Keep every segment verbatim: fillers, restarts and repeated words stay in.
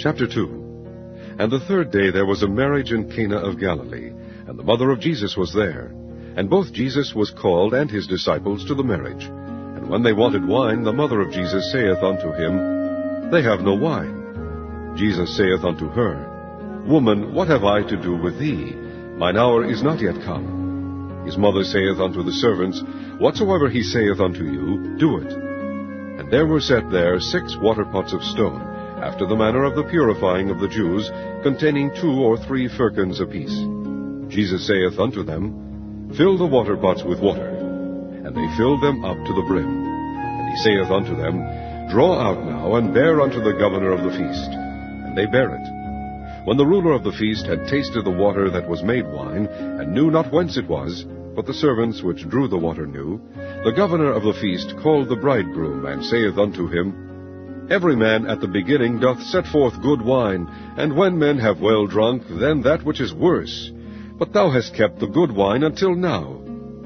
Chapter two. And the third day there was a marriage in Cana of Galilee, and the mother of Jesus was there. And both Jesus was called and his disciples to the marriage. And when they wanted wine, the mother of Jesus saith unto him, They have no wine. Jesus saith unto her, Woman, what have I to do with thee? Mine hour is not yet come. His mother saith unto the servants, Whatsoever he saith unto you, do it. And there were set there six water pots of stone, after the manner of the purifying of the Jews, containing two or three firkins apiece. Jesus saith unto them, Fill the water pots with water. And they filled them up to the brim. And he saith unto them, Draw out now, and bear unto the governor of the feast. And they bare it. When the ruler of the feast had tasted the water that was made wine, and knew not whence it was, but the servants which drew the water knew, the governor of the feast called the bridegroom, and saith unto him, Every man at the beginning doth set forth good wine, and when men have well drunk, then that which is worse. But thou hast kept the good wine until now.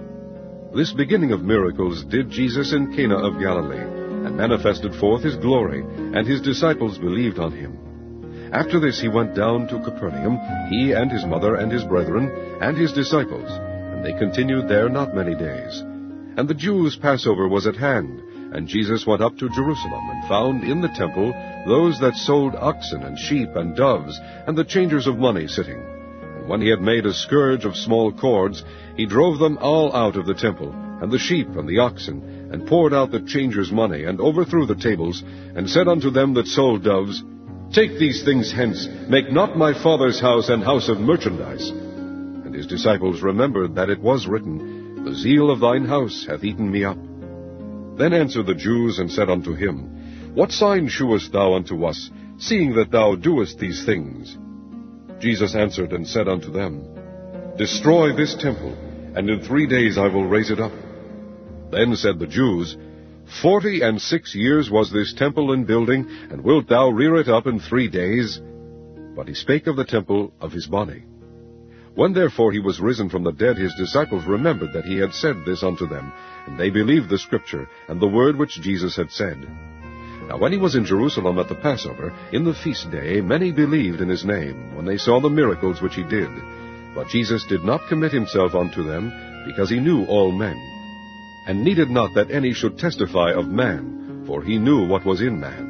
This beginning of miracles did Jesus in Cana of Galilee, and manifested forth his glory, and his disciples believed on him. After this he went down to Capernaum, he and his mother and his brethren, and his disciples, and they continued there not many days. And the Jews' Passover was at hand, and Jesus went up to Jerusalem, and found in the temple those that sold oxen and sheep and doves, and the changers of money sitting. And when he had made a scourge of small cords, he drove them all out of the temple, and the sheep and the oxen, and poured out the changers' money, and overthrew the tables, and said unto them that sold doves, Take these things hence, make not my Father's house an house of merchandise. And his disciples remembered that it was written, The zeal of thine house hath eaten me up. Then answered the Jews, and said unto him, What sign shewest thou unto us, seeing that thou doest these things? Jesus answered and said unto them, Destroy this temple, and in three days I will raise it up. Then said the Jews, Forty and six years was this temple in building, and wilt thou rear it up in three days? But he spake of the temple of his body. When therefore he was risen from the dead, his disciples remembered that he had said this unto them, and they believed the scripture, and the word which Jesus had said. Now when he was in Jerusalem at the Passover, in the feast day, many believed in his name, when they saw the miracles which he did. But Jesus did not commit himself unto them, because he knew all men, and needed not that any should testify of man, for he knew what was in man.